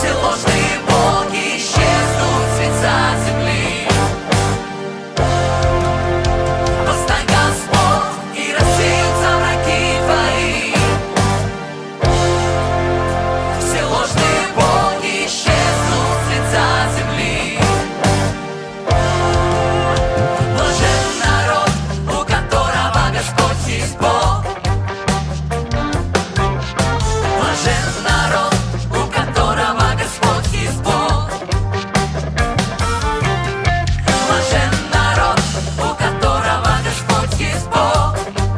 Все ложные боги исчезнут с лица земли. Восстань, Господь, и рассеются враги твои. Все ложные боги исчезнут с лица земли. Блажен народ, у которого Господь есть Бог. Блажен народ, у которого Господь есть Бог. Блажен народ, у которого Господь есть Бог.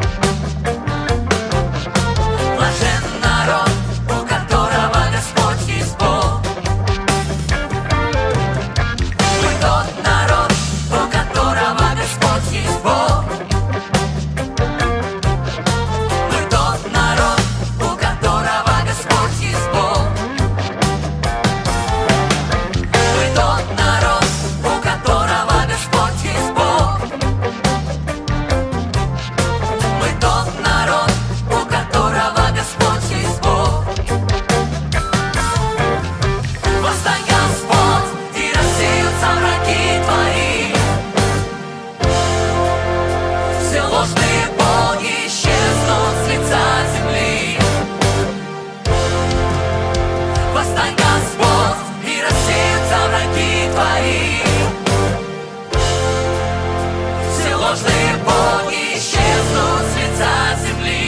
Блажен народ, у которого Господь есть Бог. Мы тот народ, у которого Господь есть Бог. Мы тот народ, у которого Господь есть Бог. Мы тот народ, у которого Господь есть Бог. Мы тот народ, у которого Господь есть Бог. Восстань, Господь, и рассеются враги твои. Все ложные боги исчезнут с лица земли. Восстань, Господь, и рассеются враги твои. Все ложные боги исчезнут с лица земли.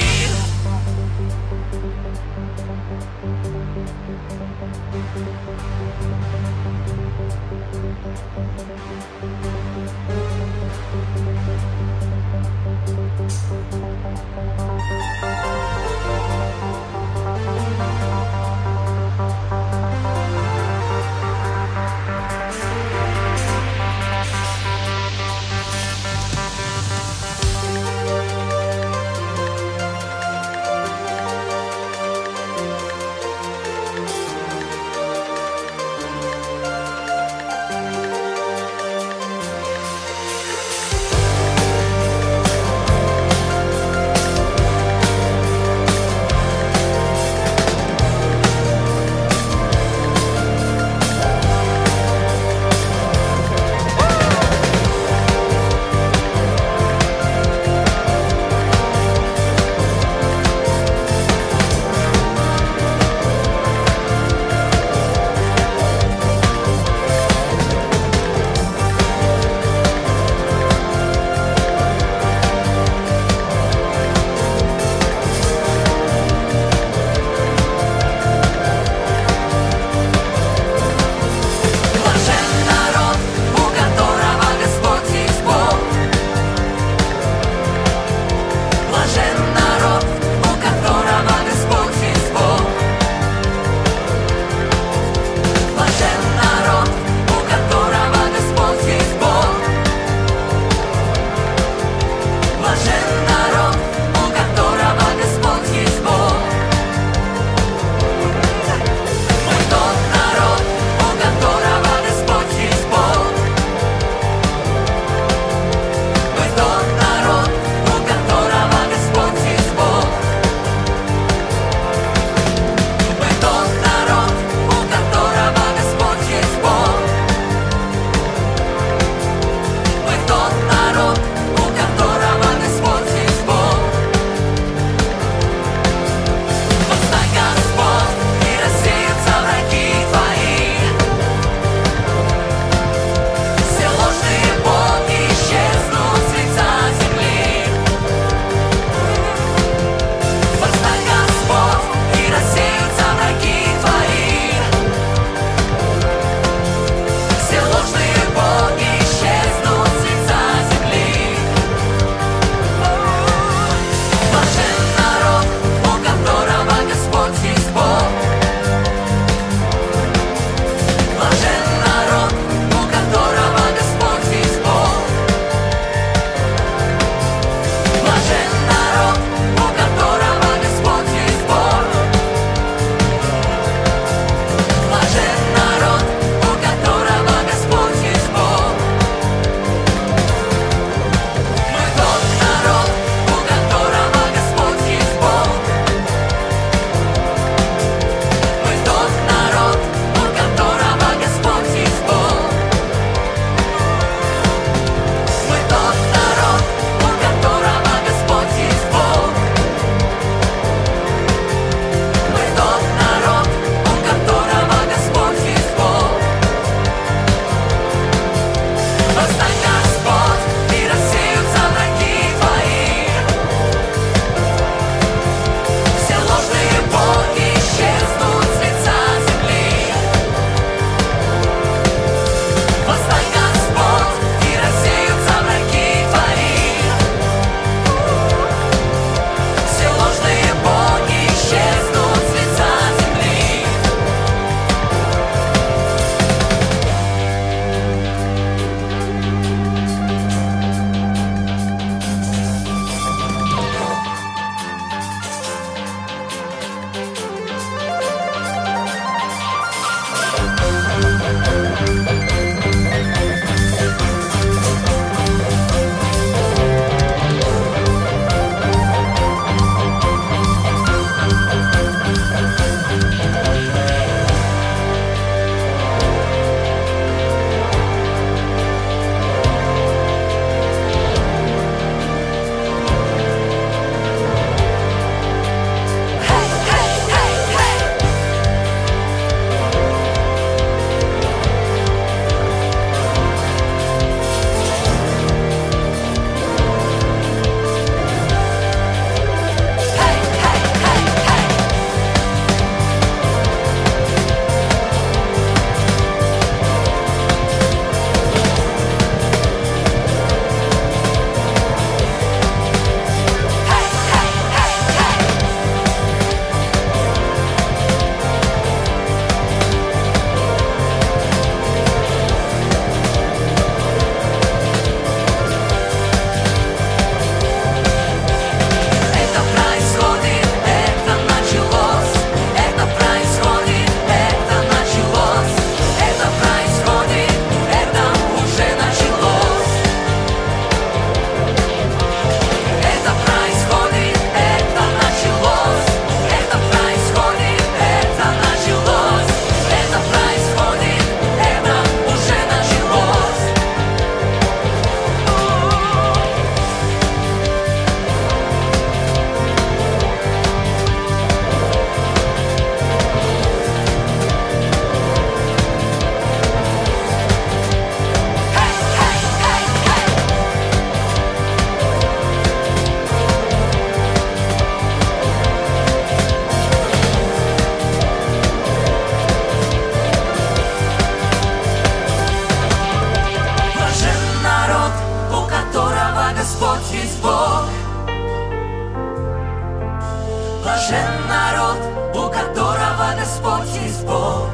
Блажен народ, у которого Господь есть Бог.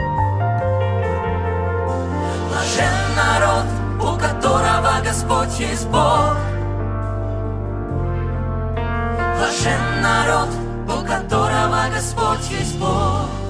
Блажен народ, у которого Господь есть Бог. Блажен народ, у которого Господь есть Бог.